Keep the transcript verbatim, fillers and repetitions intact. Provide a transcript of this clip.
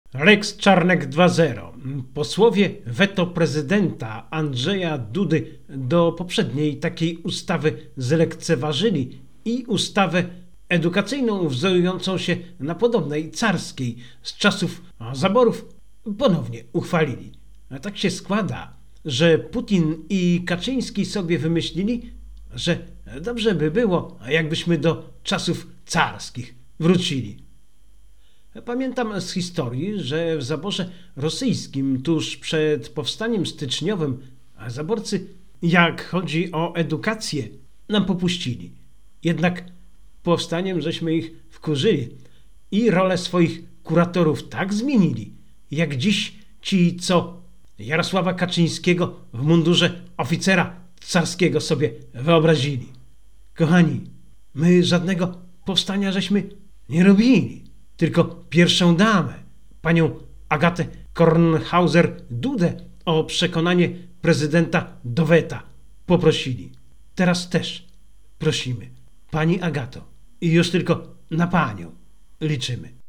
Lex Czarnek dwa zero. Posłowie weto prezydenta Andrzeja Dudy do poprzedniej takiej ustawy zlekceważyli i ustawę edukacyjną wzorującą się na podobnej carskiej z czasów zaborów ponownie uchwalili. A tak się składa, że Putin i Kaczyński sobie wymyślili, że dobrze by było, jakbyśmy do czasów carskich wrócili. Pamiętam z historii, że w zaborze rosyjskim tuż przed powstaniem styczniowym zaborcy, jak chodzi o edukację, nam popuścili. Jednak powstaniem żeśmy ich wkurzyli i rolę swoich kuratorów tak zmienili, jak dziś ci, co Jarosława Kaczyńskiego w mundurze oficera carskiego sobie wyobrazili. Kochani, my żadnego powstania żeśmy nie robili, tylko pierwszą damę, panią Agatę Kornhauser-Dudę o przekonanie prezydenta do weta poprosili. Teraz też prosimy, pani Agato, i już tylko na panią liczymy.